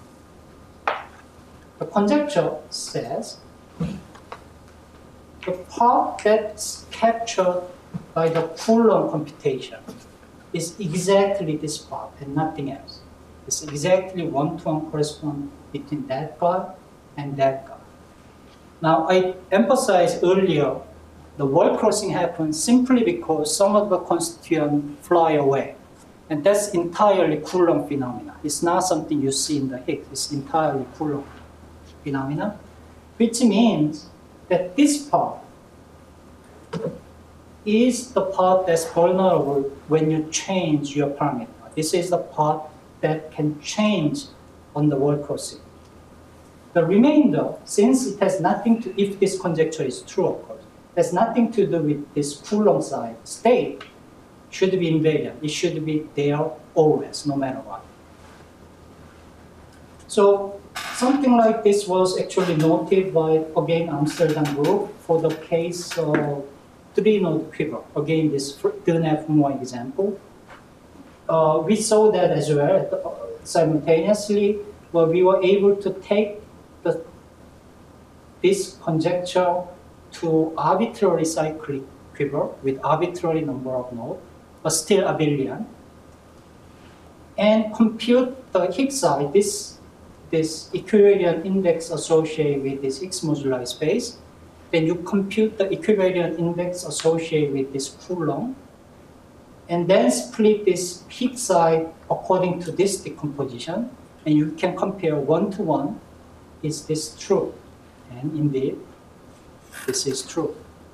The conjecture says the part that's captured by the Coulomb computation is exactly this part and nothing else. It's exactly one-to-one correspondence between that guy and that guy. Now, I emphasized earlier the word crossing happens simply because some of the constituents fly away. And that's entirely Coulomb phenomena. It's not something you see in the Higgs. It's entirely Coulomb phenomena, which means that this part is the part that's vulnerable when you change your parameter. This is the part that can change on the word crossing. The remainder, since it has nothing to, if this conjecture is true, of course, has nothing to do with this Coulomb side state, should be invariant. It should be there always, no matter what. So something like this was actually noted by, again, Amsterdam group for the case of three-node quiver. Again, this Denef-Moore example. We saw that as well simultaneously, where we were able to take this conjecture to arbitrary cyclic quiver with arbitrary number of nodes, but still abelian, and compute the Higgs side, this equivariant index associated with this Higgs moduli space. Then you compute the equivariant index associated with this Coulomb, and then split this Higgs side according to this decomposition, and you can compare one-to-one. Is this true? And indeed, this is true.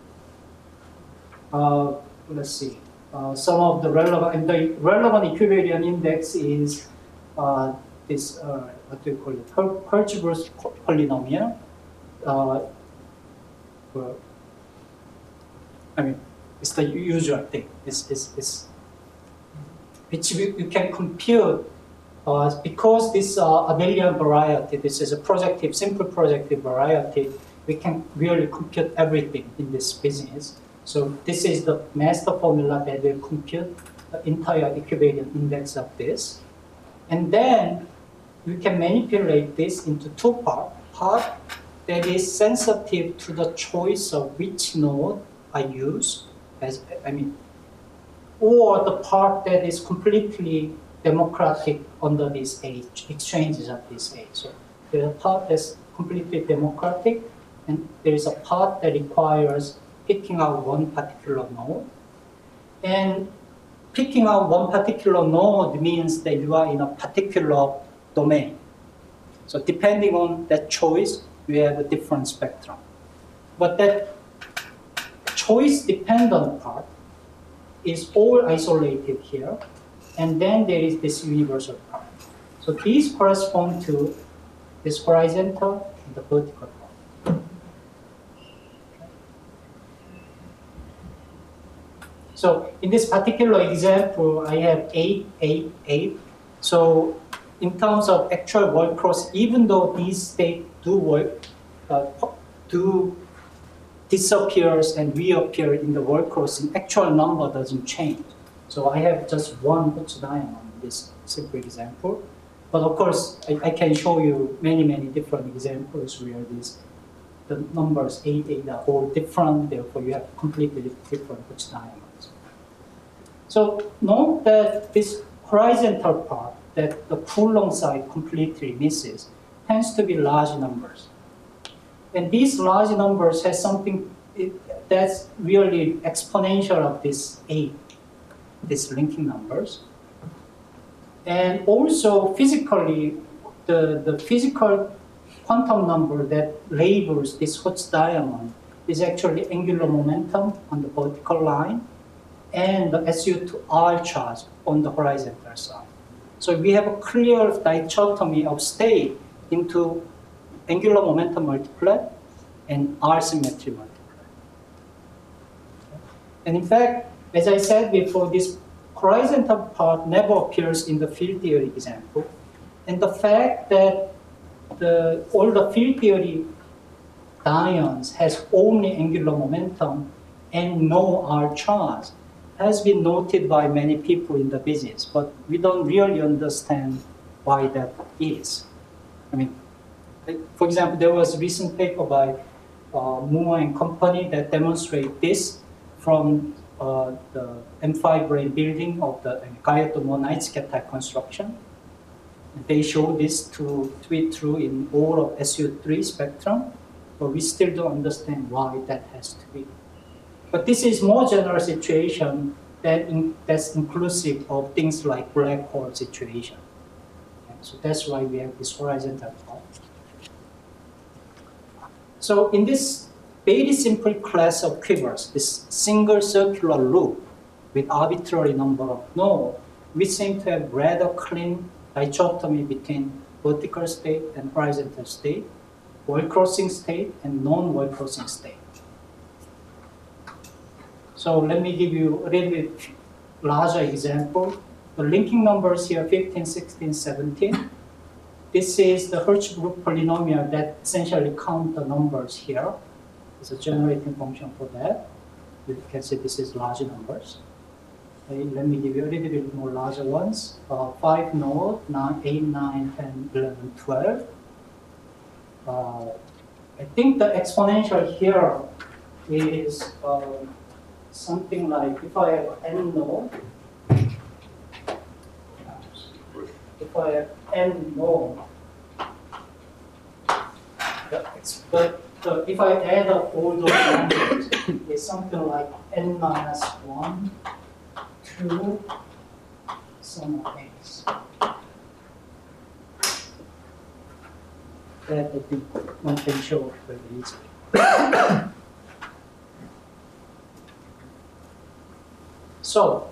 Let's see. Some of the relevant, and the relevant equivariant index is this, what do you call it, Hertzsprung polynomial. Well, I mean, it's the usual thing. It's which you can compute because this abelian variety, this is a projective, simple projective variety, we can really compute everything in this business. So this is the master formula that will compute the entire equivariant index of this. And then you can manipulate this into two parts. Part that is sensitive to the choice of which node I use, or the part that is completely democratic under this age, exchanges of this age. So there's a part that's completely democratic, and there is a part that requires picking out one particular node. And picking out one particular node means that you are in a particular domain. So depending on that choice, you have a different spectrum. But that choice-dependent part is all isolated here, and then there is this universal part. So these correspond to this horizontal and the vertical part. So in this particular example, I have 8, 8, 8. So in terms of actual word cross, even though these states do work, do disappears and reappears in the wall crossing, actual number doesn't change. So I have just one Hodge diamond in this simple example. But of course, I can show you many, many different examples where the numbers 8, 8 are all different, therefore you have completely different Hodge diamonds. So note that this horizontal part that the Coulomb side completely misses tends to be large numbers. And these large numbers has something that's really exponential of this 8, these linking numbers. And also physically, the physical quantum number that labels this Hodge diamond is actually angular momentum on the vertical line and the SU2R charge on the horizontal side. So we have a clear dichotomy of state into angular momentum multiplet and R symmetry multiplet. And in fact, as I said before, this horizontal part never appears in the field theory example. And the fact that all the field theory ions has only angular momentum and no R charge has been noted by many people in the business, but we don't really understand why that is. I mean, for example, there was a recent paper by Moore and company that demonstrate this from the M5 brain building of the Gayatri night scatter type construction. They show this to be true in all of SU3 spectrum, but we still don't understand why that has to be. But this is more general situation that's inclusive of things like black hole situation. Okay, so that's why we have this horizontal part. So in this very simple class of quivers, this single circular loop with arbitrary number of nodes, we seem to have rather clean dichotomy between vertical state and horizontal state, wall crossing state and non-wall crossing state. So let me give you a little bit larger example. The linking numbers here, 15, 16, 17. This is the Hertzsprung polynomial that essentially count the numbers here. It's a generating function for that. You can see this is large numbers. Okay, let me give you a little bit more larger ones. 5 node, 8, 9, 10, 11, 12. I think the exponential here is something like if I have n node, but if I add up all those numbers, it's something like n minus 1, 2, sum of x. That I think one can show very easily. So,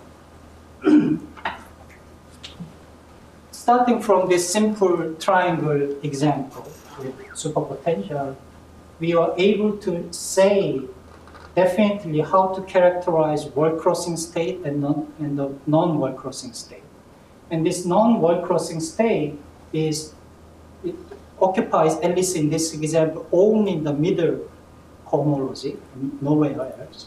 starting from this simple triangle example with superpotential, we are able to say definitely how to characterize wall crossing state and the non-wall crossing state. And this non-wall crossing state it occupies, at least in this example, only in the middle homology, nowhere else.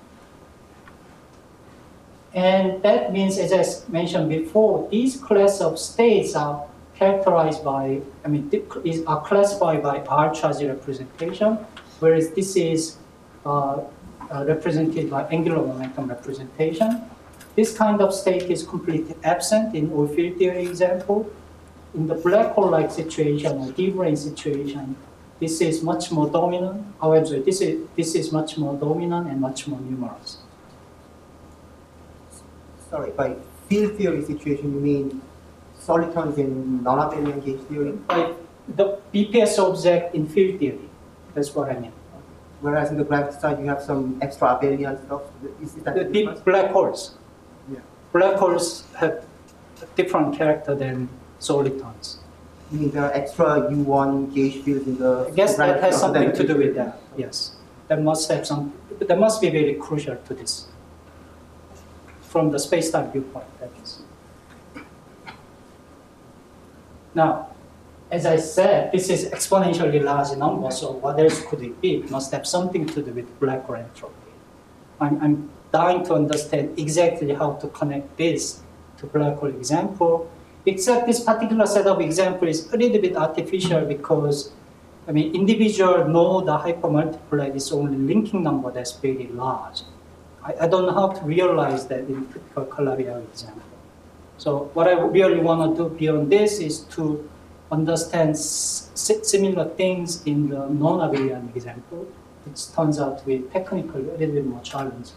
And that means, as I mentioned before, these class of states are characterized by, are classified by R charge representation, whereas this is represented by angular momentum representation. This kind of state is completely absent in all field theory example. In the black hole-like situation or D-brane situation, this is much more dominant. However, this is much more dominant and much more numerous. Sorry, by field theory situation, you mean solitons in non-abelian gauge theory? By the BPS object in field theory, that's what I mean. Whereas in the gravity side, you have some extra abelian stuff. Is that the difference? Black holes. Yeah. Black holes have a different character than solitons. You mean there are extra U1 gauge fields in the? I guess that has something to do with that. Yes, that must have some. That must be very crucial to this. From the space-time viewpoint, that is. Now, as I said, this is exponentially large number, so what else could it be? It must have something to do with black hole entropy. I'm dying to understand exactly how to connect this to black hole example, except this particular set of example is a little bit artificial because, I mean, individual node hypermultiply is only linking number that's very large. I don't know how to realize that in typical Calabi-Yau example. So what I really want to do beyond this is to understand similar things in the non-abelian example, which turns out to be technically a little bit more challenging.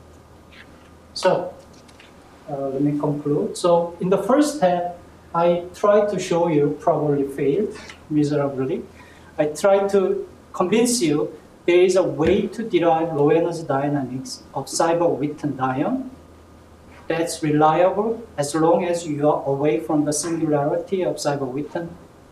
So let me conclude. So in the first step, I tried to show you, probably failed miserably. I tried to convince you there is a way to derive low energy dynamics of Seiberg-Witten dion that's reliable as long as you are away from the singularity of Seiberg-Witten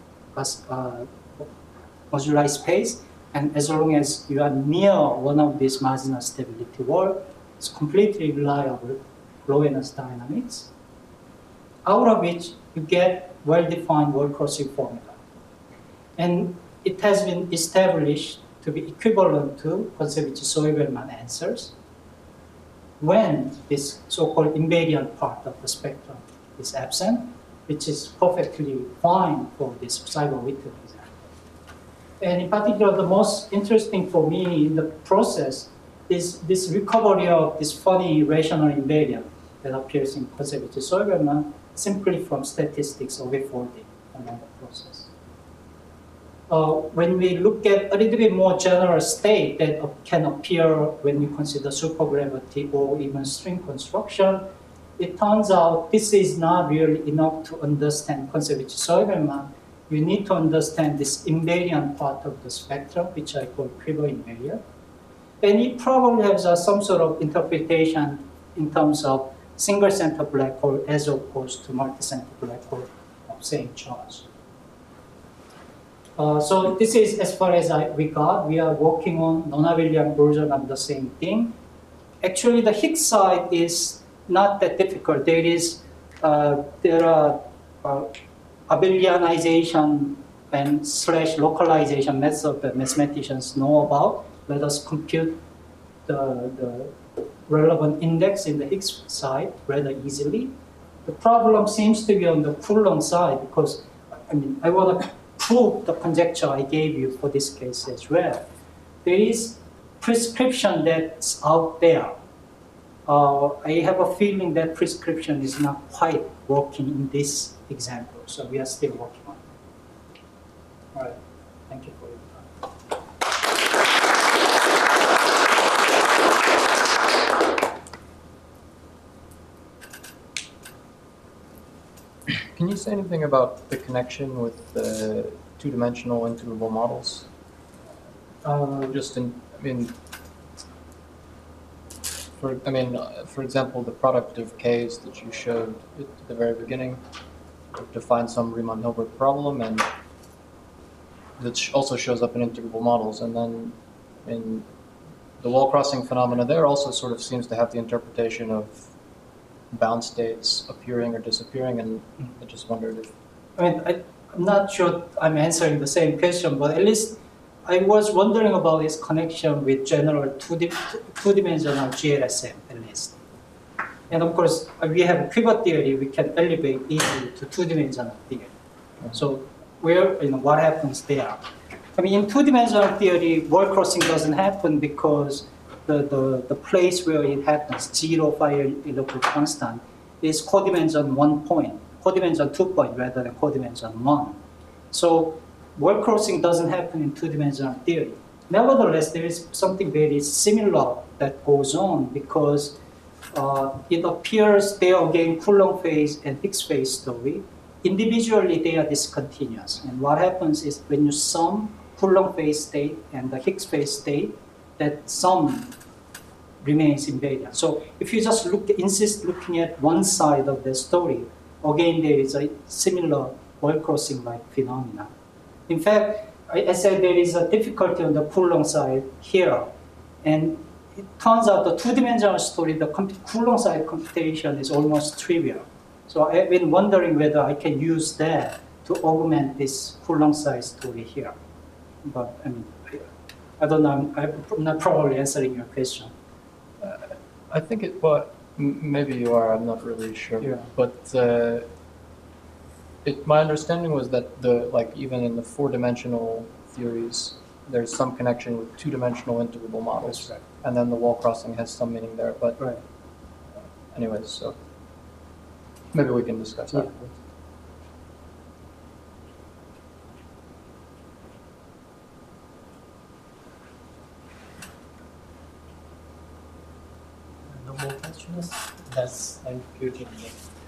moduli space, and as long as you are near one of these marginal stability wall, it's completely reliable low energy dynamics, out of which you get well-defined wall-crossing formula. And it has been established to be equivalent to Kontsevich-Soiberman answers when this so-called invariant part of the spectrum is absent, which is perfectly fine for this Seiberg-Witten example. And in particular, the most interesting for me in the process is this recovery of this funny rational invariant that appears in Kontsevich-Soiberman simply from statistics of wave-folding along the process. When we look at a little bit more general state that can appear when you consider supergravity or even string construction, it turns out this is not really enough to understand Kontsevich-Soiberman. You need to understand this invariant part of the spectrum, which I call quiver invariant. And it probably has some sort of interpretation in terms of single center black hole as opposed to multi-center black hole of same charge. So this is as far as we got. We are working on non-abelian version of the same thing. Actually, the Higgs side is not that difficult. There are abelianization and / localization methods that mathematicians know about. Let us compute the relevant index in the Higgs side rather easily. The problem seems to be on the Coulomb side because, I mean, I want to prove the conjecture I gave you for this case as well. There is prescription that's out there. I have a feeling that prescription is not quite working in this example, so we are still working on it. All right, thank you for your time. Can you say anything about the connection with the two-dimensional integrable models? For example, the product of k's that you showed at the very beginning defines some Riemann-Hilbert problem, and that also shows up in integrable models. And then in the wall-crossing phenomena there also sort of seems to have the interpretation of bound states appearing or disappearing, and I just wondered if... I mean, I'm not sure I'm answering the same question, but at least I was wondering about its connection with general two-dimensional GLSM, at least. And of course, we have a quiver theory, we can elevate easily to two-dimensional theory. So what happens there? I mean, in two-dimensional theory, wall crossing doesn't happen because the place where it happens, 0, phi local constant, is codimension 1 point, codimension 2 point rather than codimension 1. So wall crossing doesn't happen in two-dimensional theory. Nevertheless, there is something very similar that goes on because it appears there again Coulomb phase and Higgs phase story. Individually, they are discontinuous. And what happens is when you sum Coulomb phase state and the Higgs phase state, that sum remains invariant. So if you just insist looking at one side of the story, again, there is a similar wall crossing like phenomena. In fact, I said there is a difficulty on the Coulomb side here. And it turns out the two-dimensional story, the Coulomb side computation is almost trivial. So I've been wondering whether I can use that to to augment this Coulomb size story here. But I mean, I don't know. I'm not probably answering your question. I think it, well, maybe you are, I'm not really sure. Yeah. But my understanding was that like even in the four-dimensional theories, there's some connection with two-dimensional integrable models. That's right. And then the wall crossing has some meaning there, but Right. anyways, so maybe we can discuss that. Yeah. No more questions? That's encouraging.